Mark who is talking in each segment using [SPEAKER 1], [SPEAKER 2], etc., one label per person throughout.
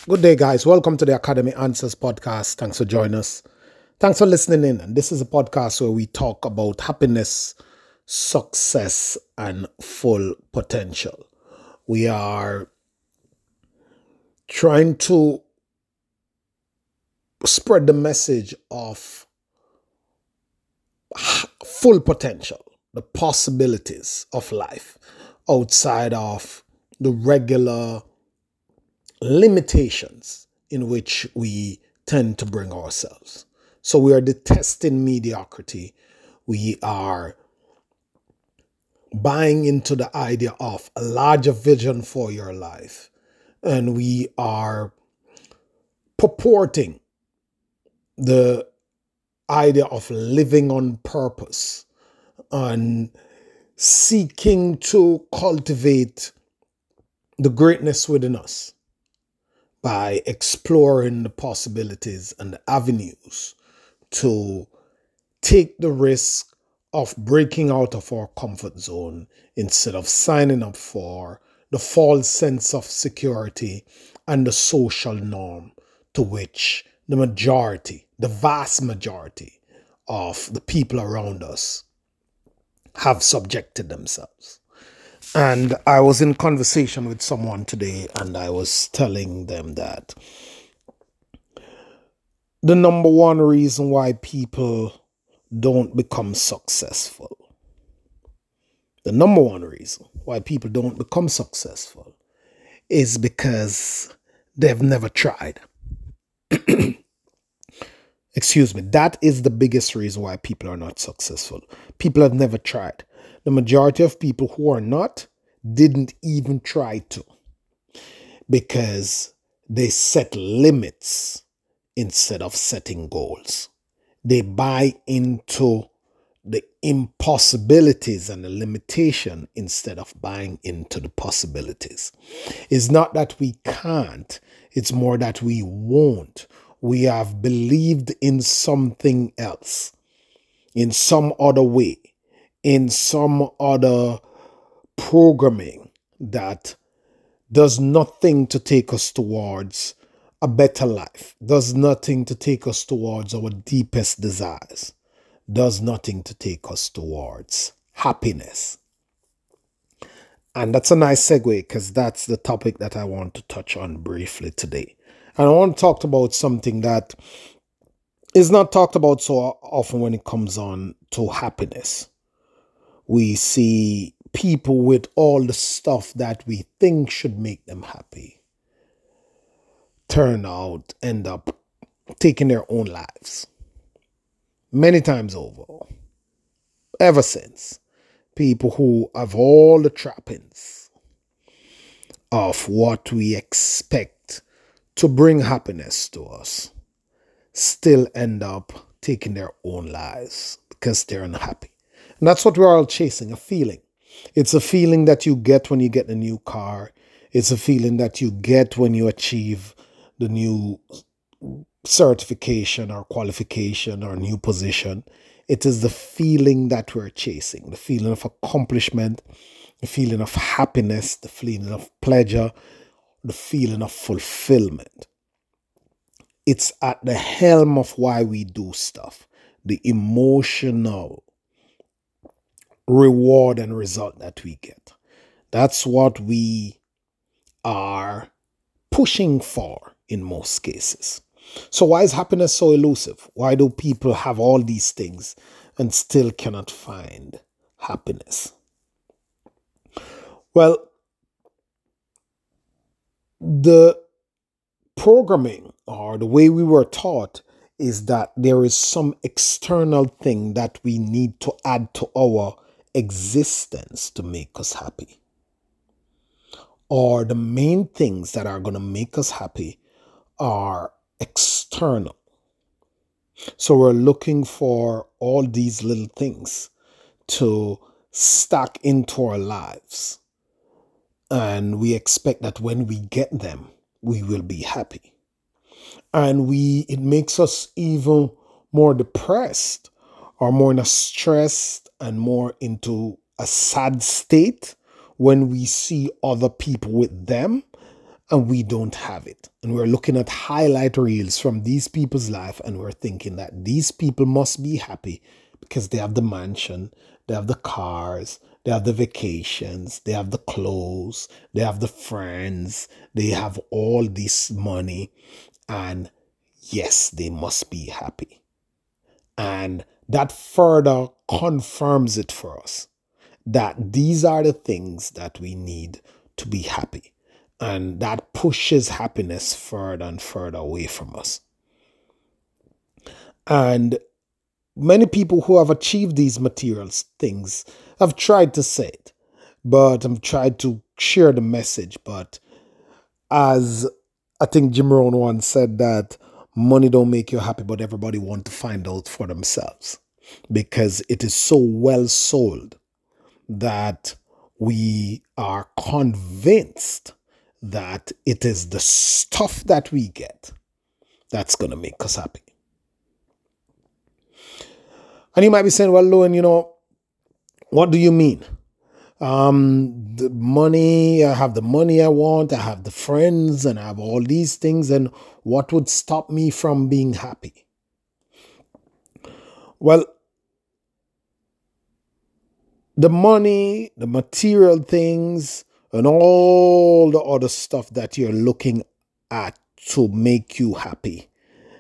[SPEAKER 1] Good day, guys. Welcome to the Academy Answers podcast. Thanks for joining us. Thanks for listening in. And this is a podcast where we talk about happiness, success, and full potential. We are trying to spread the message of full potential, the possibilities of life outside of the regular limitations in which we tend to bring ourselves. So we are detesting mediocrity. We are buying into the idea of a larger vision for your life. And we are purporting the idea of living on purpose and seeking to cultivate the greatness within us by exploring the possibilities and the avenues to take the risk of breaking out of our comfort zone instead of signing up for the false sense of security and the social norm to which the vast majority of the people around us have subjected themselves. And I was in conversation with someone today, and I was telling them that the number one reason why people don't become successful, the number one reason why people don't become successful is because they've never tried. Excuse me. That is the biggest reason why people are not successful. People have never tried. The majority of people who are not didn't even try to, because they set limits instead of setting goals. They buy into the impossibilities and the limitation instead of buying into the possibilities. It's not that we can't, it's more that we won't. We have believed in something else, in some other way, in some other programming that does nothing to take us towards a better life, does nothing to take us towards our deepest desires, does nothing to take us towards happiness. And that's a nice segue, because that's the topic that I want to touch on briefly today. And I want to talk about something that is not talked about so often when it comes on to happiness. We see people with all the stuff that we think should make them happy end up taking their own lives. Many times over, ever since. People who have all the trappings of what we expect to bring happiness to us still end up taking their own lives because they're unhappy. And that's what we're all chasing, a feeling. It's a feeling that you get when you get a new car. It's a feeling that you get when you achieve the new certification or qualification or new position. It is the feeling that we're chasing, the feeling of accomplishment, the feeling of happiness, the feeling of pleasure, the feeling of fulfillment. It's at the helm of why we do stuff, the emotional reward and result that we get. That's what we are pushing for in most cases. So why is happiness so elusive? Why do people have all these things and still cannot find happiness? Well, the programming or the way we were taught is that there is some external thing that we need to add to our existence to make us happy. Or the main things that are going to make us happy are external. So we're looking for all these little things to stack into our lives. And we expect that when we get them, we will be happy. And it makes us even more depressed or more in a stressed and more into a sad state when we see other people with them and we don't have it. And we're looking at highlight reels from these people's life, and we're thinking that these people must be happy because they have the mansion, they have the cars, they have the vacations, they have the clothes, they have the friends, they have all this money, and yes, they must be happy. And that further confirms it for us that these are the things that we need to be happy. And that pushes happiness further and further away from us. And many people who have achieved these material things have tried to say it, but I'm trying to share the message. But as I think Jim Rohn once said, that money don't make you happy, but everybody want to find out for themselves because it is so well sold that we are convinced that it is the stuff that we get that's going to make us happy. And you might be saying, well, Lowen, what do you mean? The money, I have the money I want, I have the friends, and I have all these things, and what would stop me from being happy? Well, the money, the material things, and all the other stuff that you're looking at to make you happy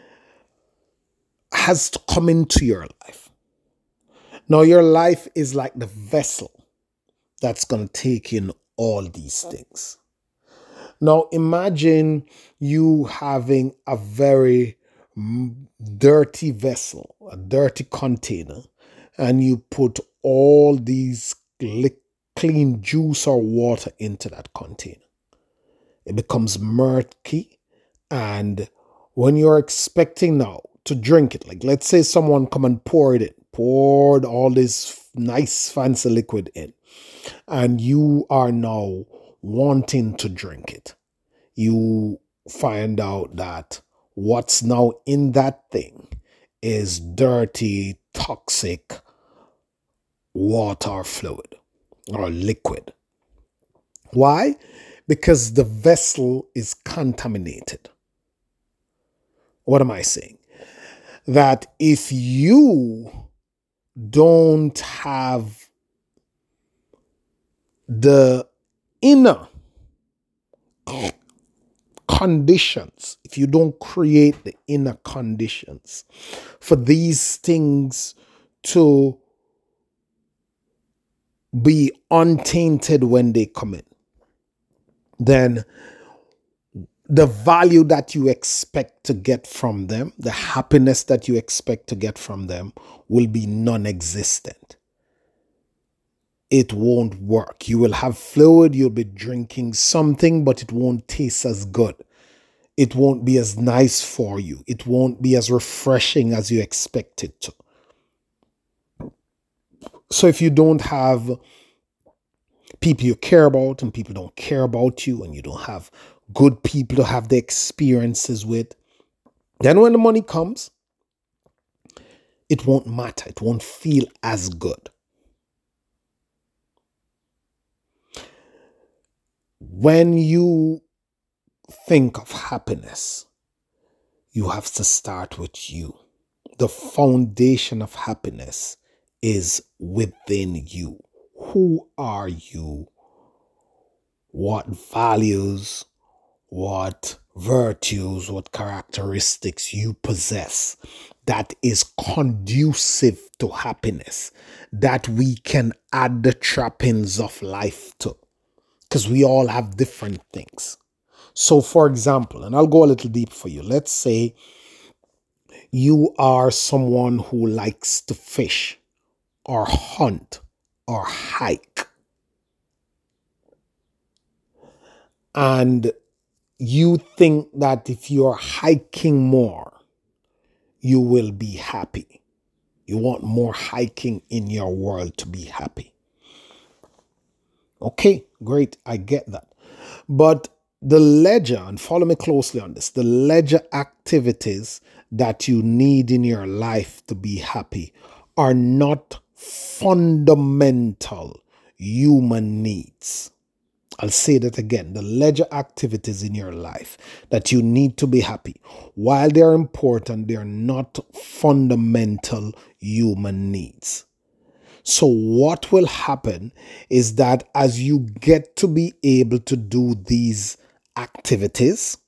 [SPEAKER 1] has to come into your life. Now, your life is like the vessel that's going to take in all these things. Now, imagine you having a very dirty vessel, a dirty container, and you put all these clean juice or water into that container. It becomes murky, and when you're expecting now to drink it, like let's say someone come and poured all this nice fancy liquid in, and you are now wanting to drink it, you find out that what's now in that thing is dirty, toxic water fluid or liquid. Why? Because the vessel is contaminated. What am I saying? That if you don't have the inner conditions, if you don't create the inner conditions for these things to be untainted when they come in, then the value that you expect to get from them, the happiness that you expect to get from them, will be non-existent. It won't work. You will have fluid, you'll be drinking something, but it won't taste as good. It won't be as nice for you. It won't be as refreshing as you expect it to. So if you don't have people you care about and people don't care about you, and you don't have good people to have the experiences with, then when the money comes, it won't matter. It won't feel as good. When you think of happiness, you have to start with you. The foundation of happiness is within you. Who are you? What values, what virtues, what characteristics you possess that is conducive to happiness, that we can add the trappings of life to, because we all have different things. So, for example, and I'll go a little deep for you. Let's say you are someone who likes to fish or hunt or hike, and you think that if you're hiking more, you will be happy. You want more hiking in your world to be happy. Okay, great. I get that. But the leisure, and follow me closely on this, the leisure activities that you need in your life to be happy are not fundamental human needs. I'll say that again. The leisure activities in your life that you need to be happy, while they are important, they are not fundamental human needs. So, what will happen is that as you get to be able to do these activities,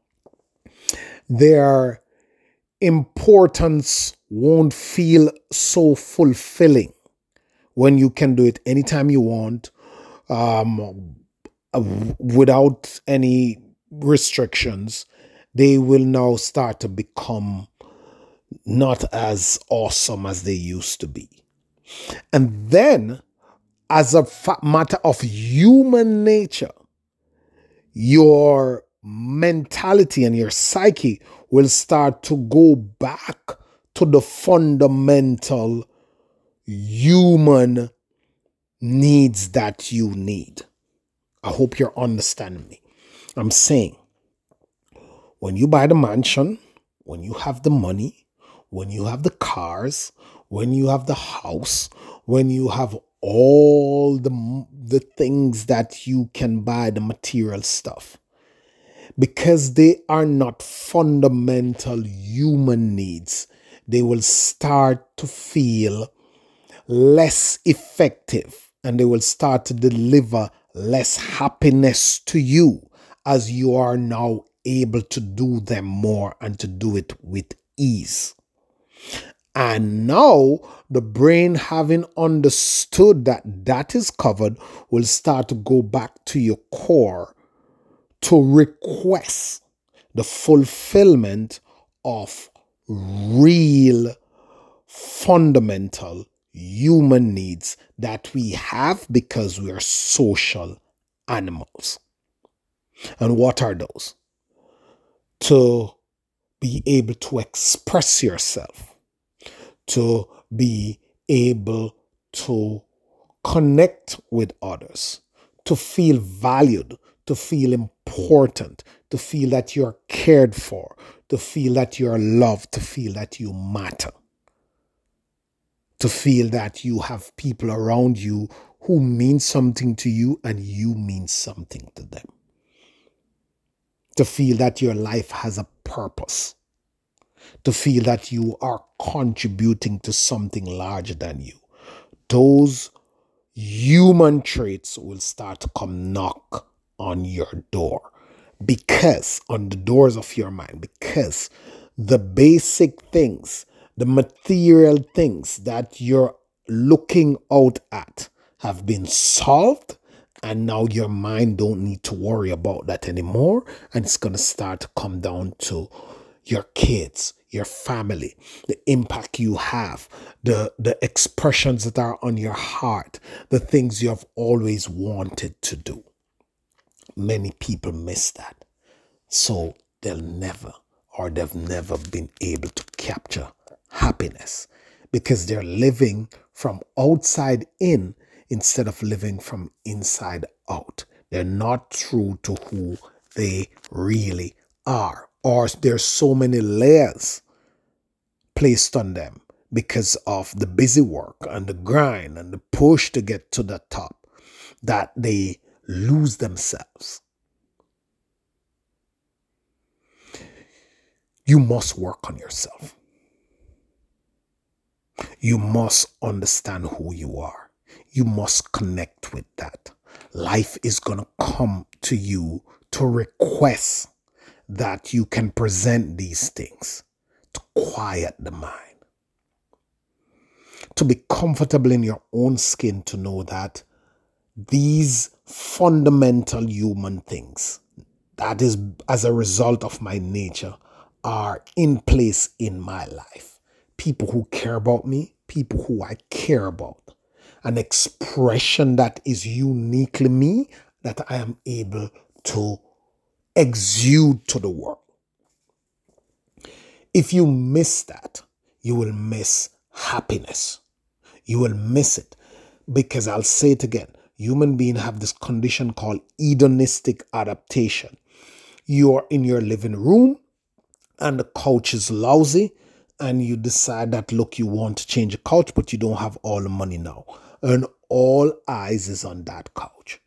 [SPEAKER 1] their importance won't feel so fulfilling when you can do it anytime you want, um, without any restrictions. They will now start to become not as awesome as they used to be. And then, as a matter of human nature, your mentality and your psyche will start to go back to the fundamental human needs that you need. I hope you're understanding me. I'm saying, when you buy the mansion, when you have the money, when you have the cars, when you have the house, when you have all the things that you can buy, the material stuff, because they are not fundamental human needs, they will start to feel less effective and they will start to deliver less happiness to you, as you are now able to do them more and to do it with ease. And now the brain, having understood that that is covered, will start to go back to your core to request the fulfillment of real fundamental human needs that we have because we are social animals. And what are those? To be able to express yourself, to be able to connect with others, to feel valued, to feel important, to feel that you're cared for, to feel that you're loved, to feel that you matter, to feel that you have people around you who mean something to you and you mean something to them, to feel that your life has a purpose, to feel that you are contributing to something larger than you. Those human traits will start to come knock on your door, because on the doors of your mind, because the basic things, the material things that you're looking out at have been solved, and now your mind don't need to worry about that anymore, and it's going to start to come down to your kids, your family, the impact you have, the expressions that are on your heart, the things you have always wanted to do. Many people miss that. So they've never been able to capture happiness because they're living from outside in instead of living from inside out. They're not true to who they really are, or there's so many layers placed on them because of the busy work and the grind and the push to get to the top that they lose themselves. You must work on yourself. You must understand who you are. You must connect with that. Life is going to come to you to request that you can present these things to quiet the mind, to be comfortable in your own skin, to know that these fundamental human things, that is as a result of my nature, are in place in my life. People who care about me, people who I care about, an expression that is uniquely me, that I am able to exude to the world. If you miss that, you will miss happiness. You will miss it, because I'll say it again. Human beings have this condition called hedonistic adaptation. You are in your living room and the couch is lousy, and you decide that, look, you want to change the couch, but you don't have all the money now. And all eyes is on that couch.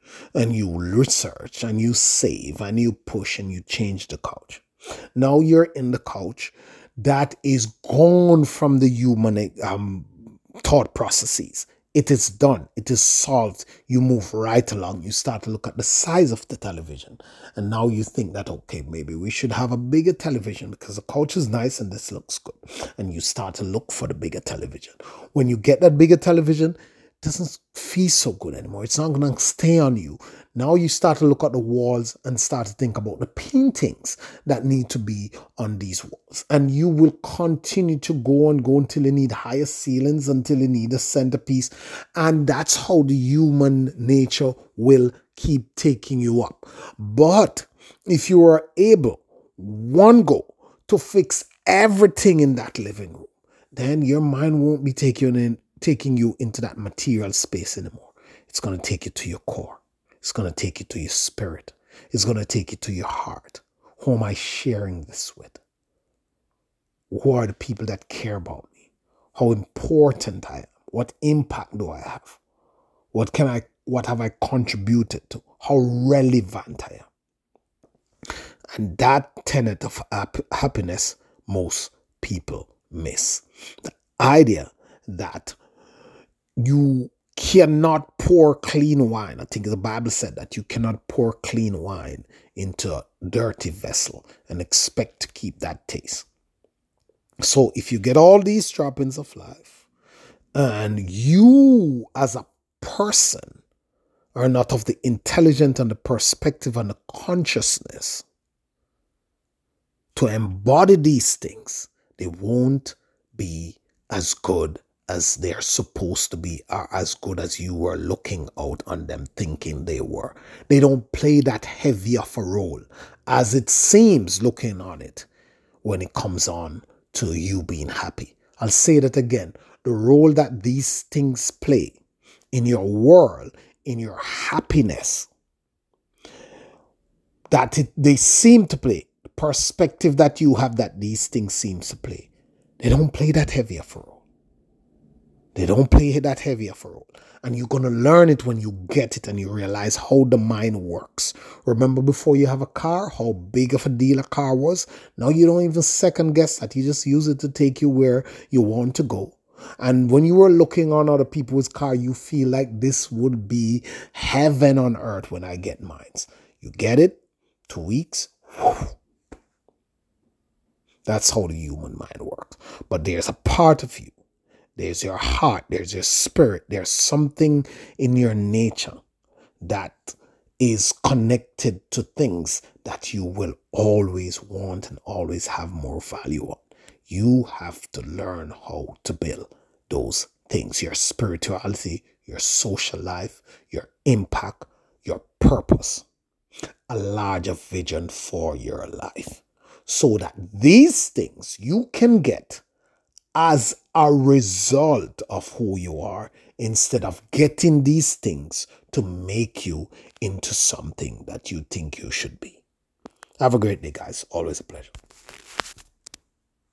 [SPEAKER 1] and you research and you save and you push and you change the couch. Now you're in the couch that is gone from the human thought processes. It is done. It is solved. You move right along. You start to look at the size of the television. And now you think that, okay, maybe we should have a bigger television because the couch is nice and this looks good. And you start to look for the bigger television. When you get that bigger television, doesn't feel so good anymore. It's not going to stay on you. Now you start to look at the walls and start to think about the paintings that need to be on these walls. And you will continue to go and go until you need higher ceilings, until you need a centerpiece. And that's how the human nature will keep taking you up. But if you are able, one go, to fix everything in that living room, then your mind won't be taking you into that material space anymore. It's going to take you to your core. It's going to take you to your spirit. It's going to take you to your heart. Who am I sharing this with? Who are the people that care about me? How important I am? What impact do I have? What have I contributed to? How relevant I am? And that tenet of happiness most people miss. The idea that you cannot pour clean wine. I think the Bible said that you cannot pour clean wine into a dirty vessel and expect to keep that taste. So if you get all these droppings of life and you as a person are not of the intelligence and the perspective and the consciousness to embody these things, they won't be as good as they're supposed to be, or as good as you were looking out on them thinking they were. They don't play that heavy of a role as it seems looking on it when it comes on to you being happy. I'll say that again. The role that these things play in your world, in your happiness, they seem to play, the perspective that you have that these things seem to play, they don't play that heavy of a role. They don't play that heavy of a role. And you're going to learn it when you get it and you realize how the mind works. Remember before you have a car, how big of a deal a car was? Now you don't even second guess that. You just use it to take you where you want to go. And when you were looking on other people's car, you feel like this would be heaven on earth when I get mine. You get it, 2 weeks. Whew. That's how the human mind works. But there's a part of you. There's your heart, there's your spirit, there's something in your nature that is connected to things that you will always want and always have more value on. You have to learn how to build those things, your spirituality, your social life, your impact, your purpose, a larger vision for your life, so that these things you can get as a result of who you are, instead of getting these things to make you into something that you think you should be. Have a great day, guys. Always a pleasure.